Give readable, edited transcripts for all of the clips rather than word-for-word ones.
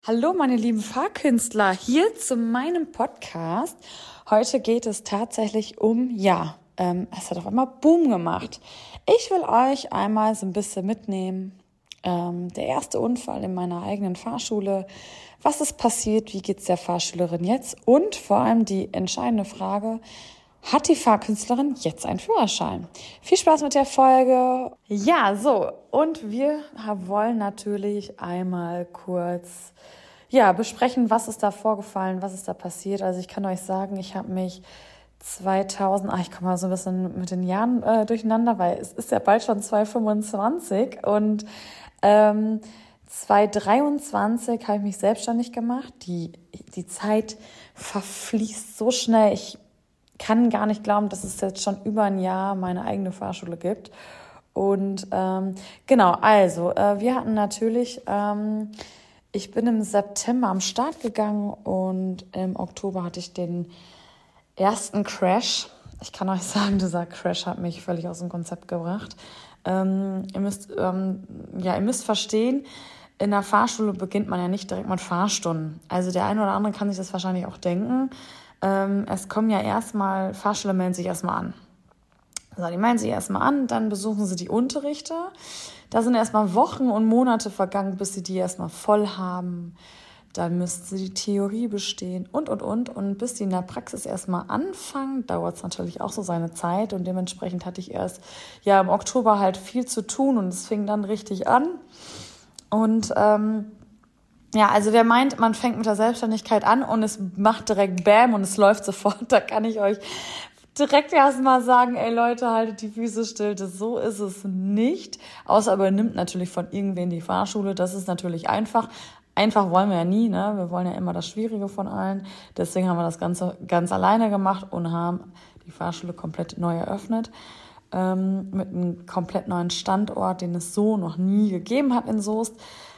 Hallo meine lieben Fahrkünstler, hier zu meinem Podcast. Heute geht es tatsächlich es hat auf einmal Boom gemacht. Ich will euch einmal so ein bisschen mitnehmen. Der erste Unfall in meiner eigenen Fahrschule. Was ist passiert? Wie geht's der Fahrschülerin jetzt? Und vor allem die entscheidende Frage: Hat die Fahrkünstlerin jetzt einen Führerschein? Viel Spaß mit der Folge. Ja, so. Und wir wollen natürlich einmal kurz besprechen, was ist da vorgefallen, was ist da passiert. Also ich kann euch sagen, ich habe mich 2000, ich komme mal so ein bisschen mit den Jahren durcheinander, weil es ist ja bald schon 2025 und 2023 habe ich mich selbstständig gemacht. Die Zeit verfließt so schnell. Ich kann gar nicht glauben, dass es jetzt schon über ein Jahr meine eigene Fahrschule gibt. Und wir hatten natürlich, ich bin im September am Start gegangen und im Oktober hatte ich den ersten Crash. Ich kann euch sagen, dieser Crash hat mich völlig aus dem Konzept gebracht. Ihr müsst verstehen, in der Fahrschule beginnt man ja nicht direkt mit Fahrstunden. Also der eine oder andere kann sich das wahrscheinlich auch denken. Es kommen ja erstmal, Fahrschüler melden sich erstmal an. Also die melden sich erstmal an, dann besuchen sie die Unterrichte. Da sind erstmal Wochen und Monate vergangen, bis sie die erstmal voll haben. Dann müssen sie die Theorie bestehen und. Und bis die in der Praxis erstmal anfangen, dauert es natürlich auch so seine Zeit. Und dementsprechend hatte ich erst im Oktober halt viel zu tun und es fing dann richtig an. Und also wer meint, man fängt mit der Selbstständigkeit an und es macht direkt Bam und es läuft sofort, da kann ich euch direkt erstmal sagen, ey Leute, haltet die Füße still, so ist es nicht. Außer übernimmt natürlich von irgendwen die Fahrschule, das ist natürlich einfach. Einfach wollen wir ja nie, ne? Wir wollen ja immer das Schwierige von allen. Deswegen haben wir das Ganze ganz alleine gemacht und haben die Fahrschule komplett neu eröffnet. Mit einem komplett neuen Standort, den es so noch nie gegeben hat in Soest.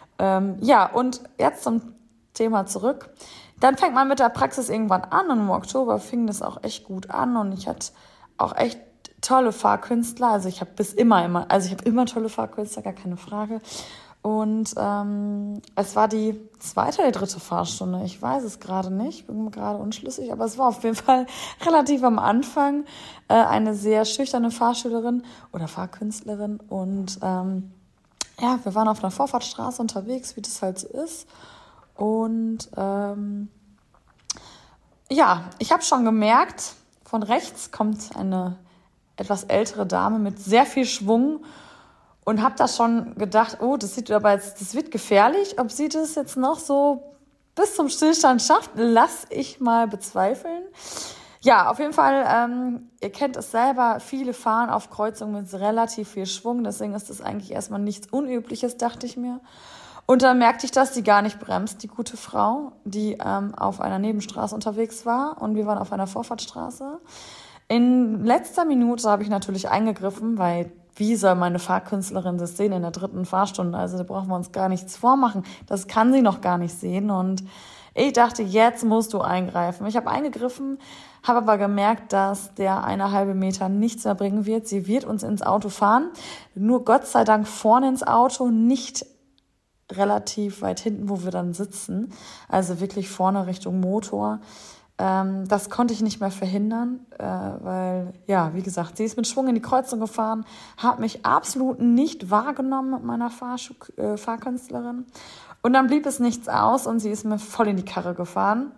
Und jetzt zum Thema zurück. Dann fängt man mit der Praxis irgendwann an und im Oktober fing das auch echt gut an und ich hatte auch echt tolle Fahrkünstler. Also ich habe immer tolle Fahrkünstler, gar keine Frage. Und es war die zweite oder dritte Fahrstunde, ich weiß es gerade nicht, bin mir gerade unschlüssig, aber es war auf jeden Fall relativ am Anfang eine sehr schüchterne Fahrschülerin oder Fahrkünstlerin und wir waren auf einer Vorfahrtsstraße unterwegs, wie das halt so ist und ich habe schon gemerkt, von rechts kommt eine etwas ältere Dame mit sehr viel Schwung. Und habe da schon gedacht, das wird gefährlich. Ob sie das jetzt noch so bis zum Stillstand schafft, lass ich mal bezweifeln. Ja, auf jeden Fall, ihr kennt es selber, viele fahren auf Kreuzungen mit relativ viel Schwung. Deswegen ist das eigentlich erstmal nichts Unübliches, dachte ich mir. Und dann merkte ich, dass die gar nicht bremst, die gute Frau, die auf einer Nebenstraße unterwegs war. Und wir waren auf einer Vorfahrtsstraße. In letzter Minute habe ich natürlich eingegriffen, weil wie soll meine Fahrkünstlerin das sehen in der dritten Fahrstunde? Also da brauchen wir uns gar nichts vormachen. Das kann sie noch gar nicht sehen. Und ich dachte, jetzt musst du eingreifen. Ich habe eingegriffen, habe aber gemerkt, dass der 1,5 Meter nichts mehr bringen wird. Sie wird uns ins Auto fahren. Nur Gott sei Dank vorne ins Auto, nicht relativ weit hinten, wo wir dann sitzen. Also wirklich vorne Richtung Motor. Das konnte ich nicht mehr verhindern, weil, wie gesagt, sie ist mit Schwung in die Kreuzung gefahren, hat mich absolut nicht wahrgenommen mit meiner Fahrkünstlerin. Und dann blieb es nichts aus und sie ist mir voll in die Karre gefahren.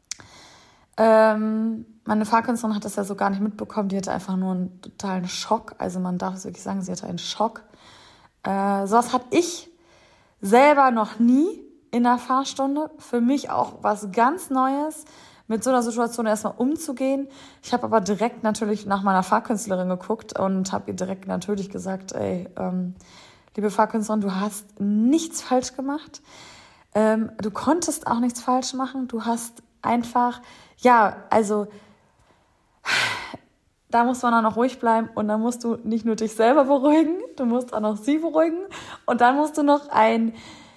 Meine Fahrkünstlerin hat das ja so gar nicht mitbekommen, die hatte einfach nur einen totalen Schock. Also man darf es wirklich sagen, sie hatte einen Schock. Sowas hatte ich selber noch nie in der Fahrstunde. Für mich auch was ganz Neues, mit so einer Situation erstmal umzugehen. Ich habe aber direkt natürlich nach meiner Fahrkünstlerin geguckt und habe ihr direkt natürlich gesagt, liebe Fahrkünstlerin, du hast nichts falsch gemacht. Du konntest auch nichts falsch machen. Du hast einfach, da muss man auch noch ruhig bleiben und dann musst du nicht nur dich selber beruhigen, du musst auch noch sie beruhigen und dann musst du noch einen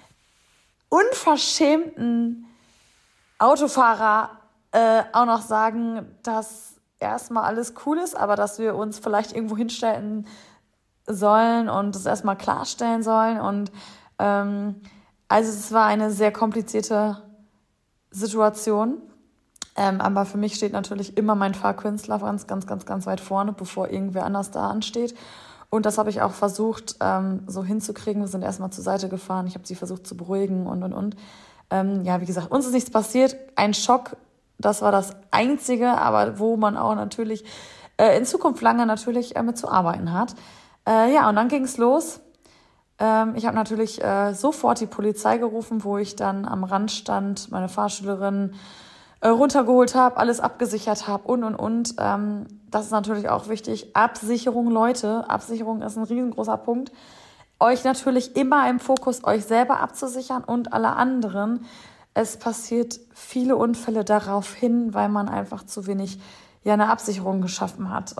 unverschämten Autofahrer auch noch sagen, dass erstmal alles cool ist, aber dass wir uns vielleicht irgendwo hinstellen sollen und das erstmal klarstellen sollen und Also es war eine sehr komplizierte Situation. Aber für mich steht natürlich immer mein Fahrkünstler ganz, ganz, ganz, ganz weit vorne, bevor irgendwer anders da ansteht. Und das habe ich auch versucht, so hinzukriegen. Wir sind erstmal zur Seite gefahren. Ich habe sie versucht zu beruhigen und. Ja, wie gesagt, uns ist nichts passiert. Ein Schock, das war das Einzige, aber wo man auch natürlich in Zukunft lange natürlich mit zu arbeiten hat. Ja, und dann ging es los. Ich habe natürlich sofort die Polizei gerufen, wo ich dann am Rand stand, meine Fahrschülerin runtergeholt habe, alles abgesichert habe und. Das ist natürlich auch wichtig. Absicherung, Leute. Absicherung ist ein riesengroßer Punkt. Euch natürlich immer im Fokus, euch selber abzusichern und alle anderen. Es passiert viele Unfälle darauf hin, weil man einfach zu wenig eine Absicherung geschaffen hat.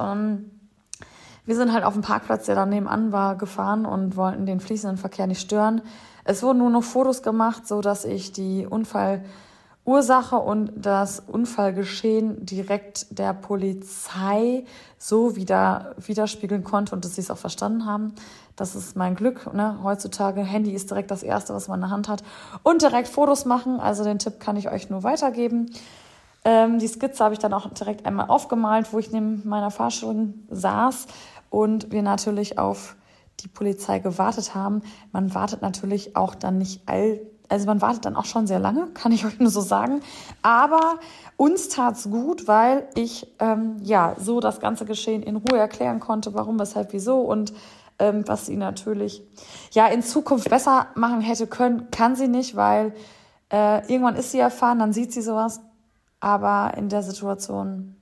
Wir sind halt auf dem Parkplatz, der da nebenan war, gefahren und wollten den fließenden Verkehr nicht stören. Es wurden nur noch Fotos gemacht, sodass ich die Unfallursache und das Unfallgeschehen direkt der Polizei so widerspiegeln konnte und dass sie es auch verstanden haben. Das ist mein Glück, ne? Heutzutage, Handy ist direkt das Erste, was man in der Hand hat. Und direkt Fotos machen, also den Tipp kann ich euch nur weitergeben. Die Skizze habe ich dann auch direkt einmal aufgemalt, wo ich neben meiner Fahrschule saß und wir natürlich auf die Polizei gewartet haben. Man wartet natürlich auch dann nicht also man wartet dann auch schon sehr lange, kann ich euch nur so sagen. Aber uns tat's gut, weil ich so das ganze Geschehen in Ruhe erklären konnte, warum, weshalb, wieso und was sie natürlich in Zukunft besser machen hätte können, kann sie nicht, weil irgendwann ist sie erfahren, dann sieht sie sowas. Aber in der Situation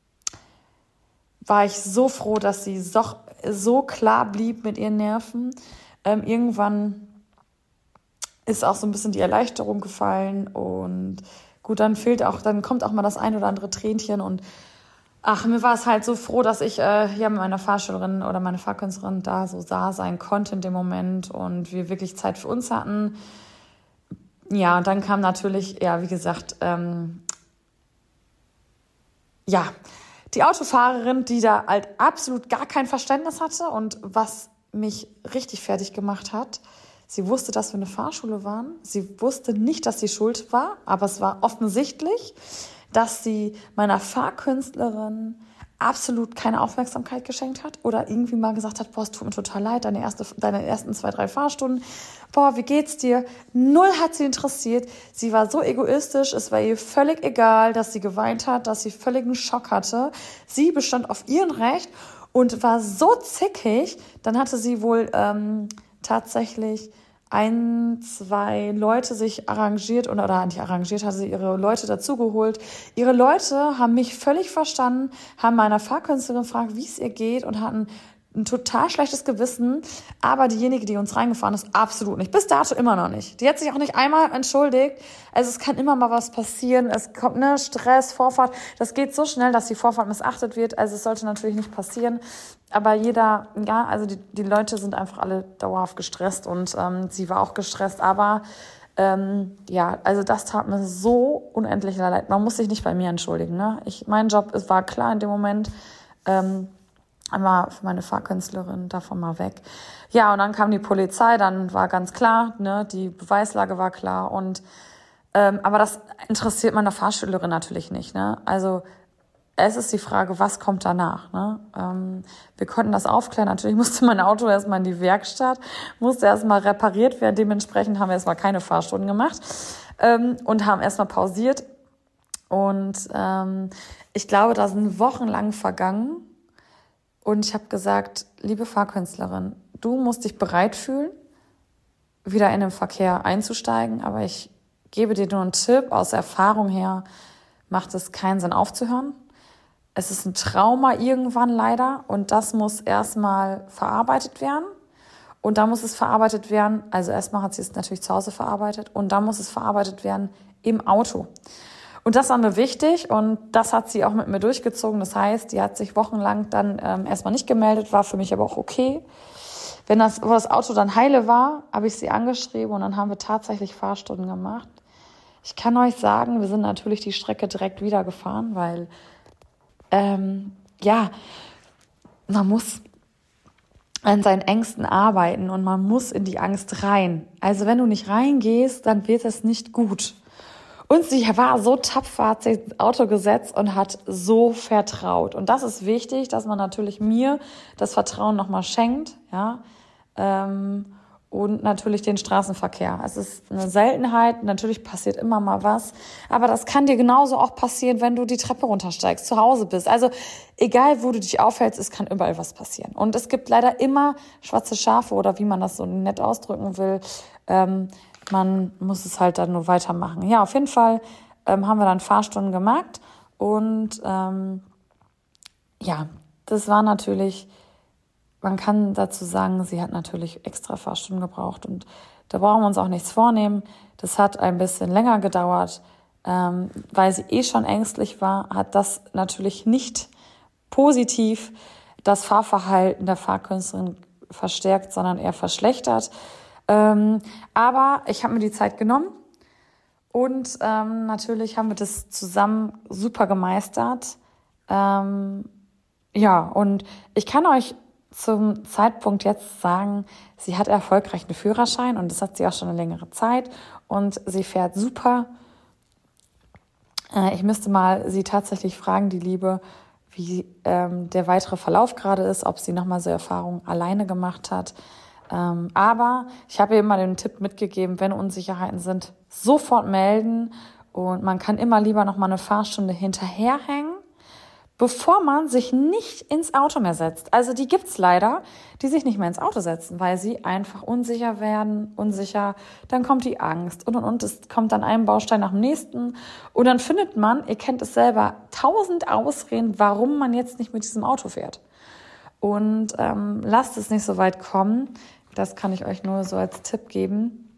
war ich so froh, dass sie so klar blieb mit ihren Nerven. Irgendwann ist auch so ein bisschen die Erleichterung gefallen und gut, dann kommt auch mal das ein oder andere Tränchen und mir war es halt so froh, dass ich mit meiner Fahrschülerin oder meine Fahrkünstlerin da so sein konnte in dem Moment und wir wirklich Zeit für uns hatten. Ja, und dann kam natürlich, wie gesagt, die Autofahrerin, die da halt absolut gar kein Verständnis hatte und was mich richtig fertig gemacht hat, sie wusste, dass wir eine Fahrschule waren. Sie wusste nicht, dass sie schuld war, aber es war offensichtlich, dass sie meiner Fahrkünstlerin absolut keine Aufmerksamkeit geschenkt hat oder irgendwie mal gesagt hat, es tut mir total leid, deine ersten 2, 3 Fahrstunden, wie geht's dir? Null hat sie interessiert. Sie war so egoistisch, es war ihr völlig egal, dass sie geweint hat, dass sie völligen Schock hatte. Sie bestand auf ihrem Recht und war so zickig, dann hatte sie wohl tatsächlich 1, 2 Leute sich arrangiert oder nicht arrangiert, hatte sie ihre Leute dazugeholt. Ihre Leute haben mich völlig verstanden, haben meiner Fahrkünstlerin gefragt, wie es ihr geht und hatten ein total schlechtes Gewissen. Aber diejenige, die uns reingefahren ist, absolut nicht. Bis dato immer noch nicht. Die hat sich auch nicht einmal entschuldigt. Also es kann immer mal was passieren. Es kommt Stress, Vorfahrt. Das geht so schnell, dass die Vorfahrt missachtet wird. Also es sollte natürlich nicht passieren. Aber die Leute sind einfach alle dauerhaft gestresst und sie war auch gestresst. Aber also das tat mir so unendlich leid. Man muss sich nicht bei mir entschuldigen. Ne? Mein Job, es war klar in dem Moment, einmal für meine Fahrkünstlerin davon mal weg. Ja, und dann kam die Polizei, dann war ganz klar, ne, die Beweislage war klar und aber das interessiert meine Fahrschülerin natürlich nicht, ne? Also es ist die Frage, was kommt danach, ne? Wir konnten das aufklären. Natürlich musste mein Auto erstmal in die Werkstatt, musste erstmal repariert werden. Dementsprechend haben wir erstmal keine Fahrstunden gemacht und haben erstmal pausiert. Und ich glaube, da sind Wochen lang vergangen. Und ich habe gesagt, liebe Fahrkünstlerin, du musst dich bereit fühlen, wieder in den Verkehr einzusteigen. Aber ich gebe dir nur einen Tipp, aus Erfahrung her macht es keinen Sinn aufzuhören. Es ist ein Trauma irgendwann leider und das muss erstmal verarbeitet werden. Und da muss es verarbeitet werden, also erstmal hat sie es natürlich zu Hause verarbeitet und dann muss es verarbeitet werden im Auto. Und das war mir wichtig und das hat sie auch mit mir durchgezogen. Das heißt, die hat sich wochenlang dann erstmal nicht gemeldet, war für mich aber auch okay. Wo das Auto dann heile war, habe ich sie angeschrieben und dann haben wir tatsächlich Fahrstunden gemacht. Ich kann euch sagen, wir sind natürlich die Strecke direkt wieder gefahren, weil man muss an seinen Ängsten arbeiten und man muss in die Angst rein. Also wenn du nicht reingehst, dann wird es nicht gut. Und sie war so tapfer, hat sich ins Auto gesetzt und hat so vertraut. Und das ist wichtig, dass man natürlich mir das Vertrauen nochmal schenkt, ja, und natürlich den Straßenverkehr. Es ist eine Seltenheit, natürlich passiert immer mal was, aber das kann dir genauso auch passieren, wenn du die Treppe runtersteigst, zu Hause bist. Also egal, wo du dich aufhältst, es kann überall was passieren. Und es gibt leider immer schwarze Schafe oder wie man das so nett ausdrücken will. Man muss es halt dann nur weitermachen. Ja, auf jeden Fall haben wir dann Fahrstunden gemacht und ja, das war natürlich, man kann dazu sagen, sie hat natürlich extra Fahrstunden gebraucht und da brauchen wir uns auch nichts vornehmen. Das hat ein bisschen länger gedauert, weil sie schon ängstlich war, hat das natürlich nicht positiv das Fahrverhalten der Fahrkünstlerin verstärkt, sondern eher verschlechtert. Aber ich habe mir die Zeit genommen und natürlich haben wir das zusammen super gemeistert. Ja, und ich kann euch zum Zeitpunkt jetzt sagen, sie hat erfolgreich einen Führerschein und das hat sie auch schon eine längere Zeit und sie fährt super. Ich müsste mal sie tatsächlich fragen, die Liebe, wie der weitere Verlauf gerade ist, ob sie nochmal so Erfahrungen alleine gemacht hat. Aber ich habe ihr immer den Tipp mitgegeben, wenn Unsicherheiten sind, sofort melden und man kann immer lieber nochmal eine Fahrstunde hinterherhängen, bevor man sich nicht ins Auto mehr setzt. Also die gibt's leider, die sich nicht mehr ins Auto setzen, weil sie einfach unsicher werden, dann kommt die Angst und es kommt dann ein Baustein nach dem nächsten und dann findet man, ihr kennt es selber, 1000 Ausreden, warum man jetzt nicht mit diesem Auto fährt. Und lasst es nicht so weit kommen, das kann ich euch nur so als Tipp geben.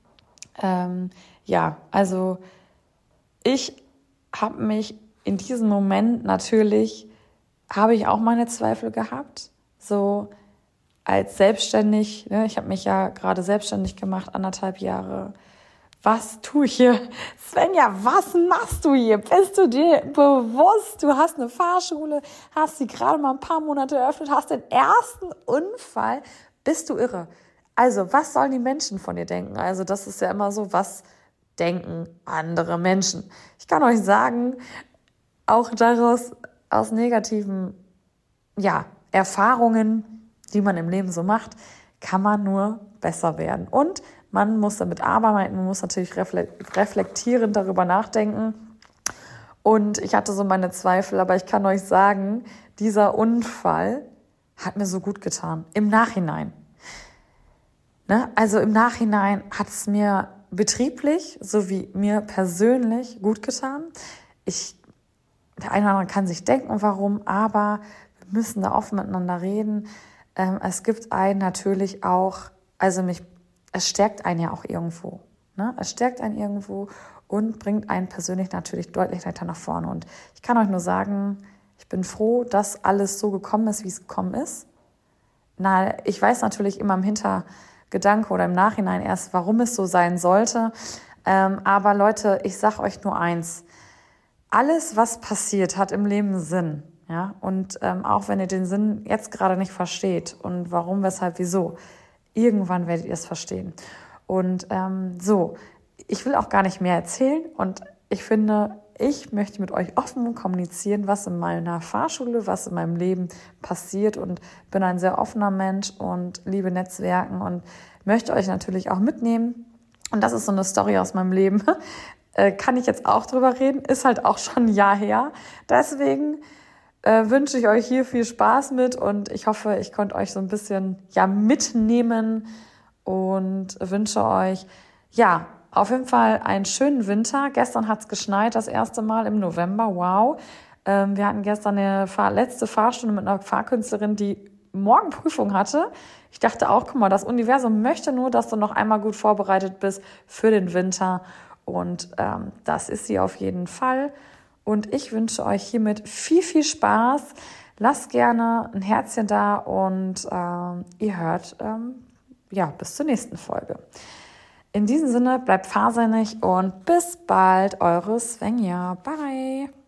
Ja, also ich habe mich in diesem Moment natürlich, habe ich auch meine Zweifel gehabt, so als selbstständig, ne? Ich habe mich ja gerade selbstständig gemacht, 1,5 Jahre. Was tue ich hier? Svenja, was machst du hier? Bist du dir bewusst? Du hast eine Fahrschule, hast sie gerade mal ein paar Monate eröffnet, hast den ersten Unfall. Bist du irre? Also, was sollen die Menschen von dir denken? Also, das ist ja immer so, was denken andere Menschen? Ich kann euch sagen, auch daraus, aus negativen, ja, Erfahrungen, die man im Leben so macht, kann man nur besser werden. Und man muss damit arbeiten, man muss natürlich reflektierend darüber nachdenken. Und ich hatte so meine Zweifel, aber ich kann euch sagen, dieser Unfall hat mir so gut getan. Im Nachhinein. Ne? Also im Nachhinein hat es mir betrieblich sowie mir persönlich gut getan. Der eine oder andere kann sich denken, warum, aber wir müssen da offen miteinander reden. Es gibt einen natürlich auch, es stärkt einen ja auch irgendwo. Ne? Es stärkt einen irgendwo und bringt einen persönlich natürlich deutlich weiter nach vorne. Und ich kann euch nur sagen, ich bin froh, dass alles so gekommen ist, wie es gekommen ist. Ich weiß natürlich immer im Hintergedanke oder im Nachhinein erst, warum es so sein sollte. Aber Leute, ich sage euch nur eins. Alles, was passiert, hat im Leben Sinn. Ja? Und auch wenn ihr den Sinn jetzt gerade nicht versteht und warum, weshalb, wieso, irgendwann werdet ihr es verstehen. Und ich will auch gar nicht mehr erzählen und ich finde, ich möchte mit euch offen kommunizieren, was in meiner Fahrschule, was in meinem Leben passiert und bin ein sehr offener Mensch und liebe Netzwerken und möchte euch natürlich auch mitnehmen. Und das ist so eine Story aus meinem Leben. Kann ich jetzt auch drüber reden, ist halt auch schon ein Jahr her. Deswegen wünsche ich euch hier viel Spaß mit und ich hoffe, ich konnte euch so ein bisschen mitnehmen und wünsche euch auf jeden Fall einen schönen Winter. Gestern hat es geschneit, das erste Mal im November, wow. Wir hatten gestern eine letzte Fahrstunde mit einer Fahrkünstlerin, die morgen Prüfung hatte. Ich dachte auch, guck mal, das Universum möchte nur, dass du noch einmal gut vorbereitet bist für den Winter. Und das ist sie auf jeden Fall. Und ich wünsche euch hiermit viel, viel Spaß. Lasst gerne ein Herzchen da und ihr hört bis zur nächsten Folge. In diesem Sinne, bleibt fahrsinnig und bis bald, eure Svenja. Bye.